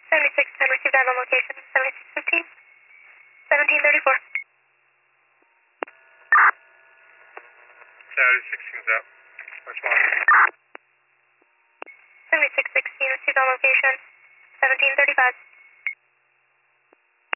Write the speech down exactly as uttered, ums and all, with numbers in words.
seventy-six ten, received dive on location. seventy-six fifteen. seventeen thirty-four. Saturday sixteen's out. Respond. seventy-six sixteen, received on location. seventeen thirty-five.